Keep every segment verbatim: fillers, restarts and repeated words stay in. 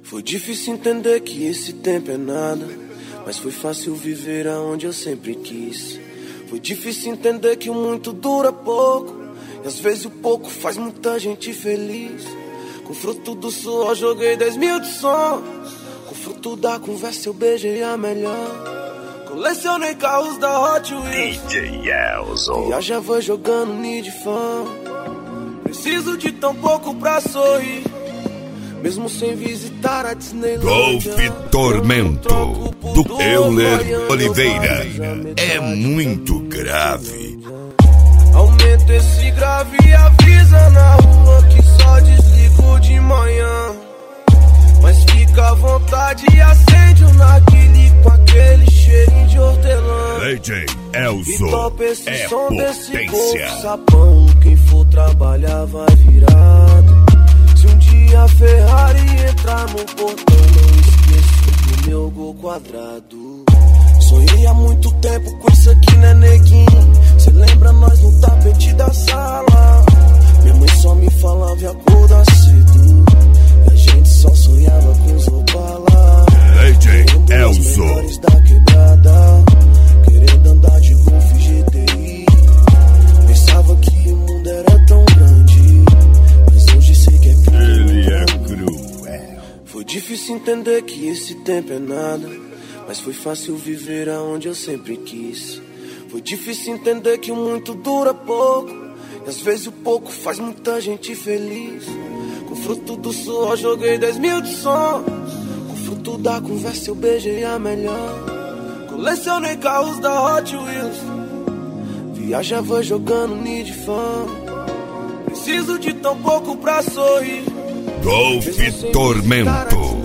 Foi difícil entender que esse tempo é nada, mas foi fácil viver aonde eu sempre quis. Foi difícil entender que o muito dura pouco, e às vezes o pouco faz muita gente feliz. Com fruto do suor joguei dez mil de sons, com fruto da conversa eu beijei a melhor. Colecionei carros da Hot Wheels, D J Elzo. viajava jogando Need Fan. Preciso de tão pouco pra sorrir, mesmo sem visitar a Disneyland. Golfe Tormento, do Euler Oliveira. É muito grave. Aumenta esse grave e avisa na rua que só desligo de manhã. Mas fica à vontade e acende um narguilé com aquele cheirinho de hortelã. D J Elzo E topa esse é som desse potência. golfe sapão. Quem for trabalhar vai virado. Se um dia a Ferrari entrar no portão, não esqueço do meu gol quadrado. Sonhei há muito tempo com isso aqui, né, neguinho? Cê lembra nós no tapete da sala? Minha mãe só me falava e acordar cedo, e a gente só sonhava com os Opala. D J Querendo os Elzo. melhores da quebrada, querendo andar de Golf G T I. Pensava que o mundo era tão grande, mas hoje sei que é Ele é cruel. Foi difícil entender que esse tempo é nada, mas foi fácil viver aonde eu sempre quis. Foi difícil entender que o muito dura pouco, e às vezes o pouco faz muita gente feliz. Com fruto do suor joguei dez mil de sons, com fruto da conversa eu beijei a melhor. Colecionei carros da Hot Wheels, viajava jogando Need Fan. Preciso de tão pouco pra sorrir, Golfe Tormento.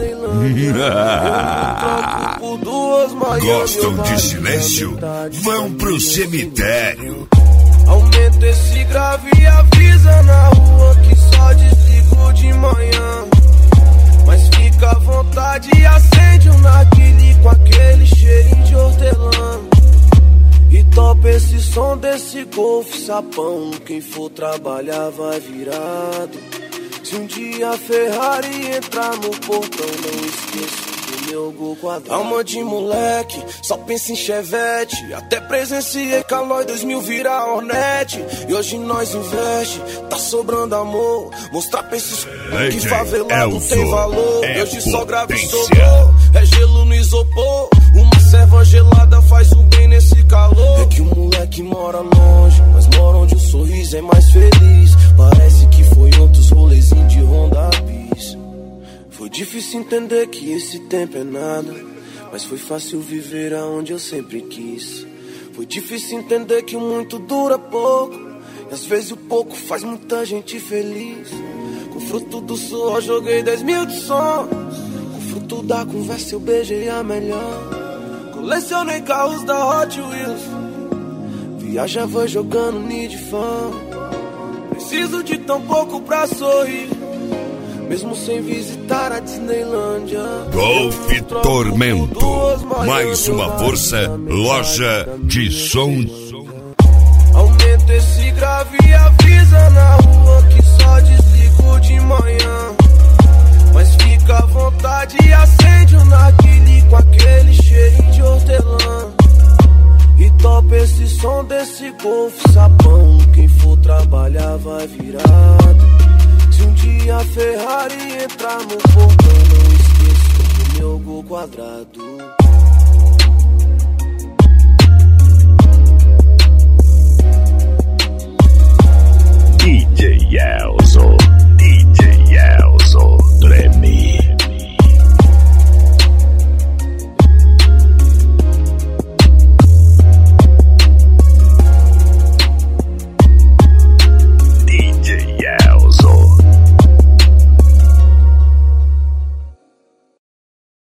Gostam de silêncio? Vão pro cemitério. Aumenta esse grave e avisa na rua que só desligo de manhã. Mas fica à vontade e acende um narguilé com aquele cheirinho de hortelã. E topa esse som desse golfe sapão. Quem for trabalhar vai virado. Se um dia a Ferrari entrar no portão, não esqueço do meu gol quadrado. Alma de moleque, só pensa em Chevette. Até presenciei Calói dois mil virar Hornet. E hoje nós investe, tá sobrando amor. Mostrar pra esses que favelado tem valor. É hoje só grave potência. sobrou, é gelo no isopor. Uma serva gelada faz um bem nesse calor. É que o moleque mora longe, mas mora onde o sorriso é mais feliz. Parece que foi outros rolezinhos de Honda Bis. Foi difícil entender que esse tempo é nada, mas foi fácil viver aonde eu sempre quis. Foi difícil entender que o muito dura pouco, e às vezes o pouco faz muita gente feliz. Com fruto do suor joguei dez mil de sons, com fruto da conversa eu beijei a melhor. Colecionei carros da Hot Wheels, viajava jogando Need Fan. Preciso de tão pouco pra sorrir, mesmo sem visitar a Disneylândia. Golfe Tormento. Mais uma força, loja de som. Aumenta esse grave e avisa na rua que só desligo de manhã. Mas fica à vontade e acende um narguilé com aquele cheirinho de hortelã. E topa esse som desse golfe sapão. Quem for trabalhar vai virado. Se um dia a Ferrari entrar no portão, não esqueço do meu gol quadrado.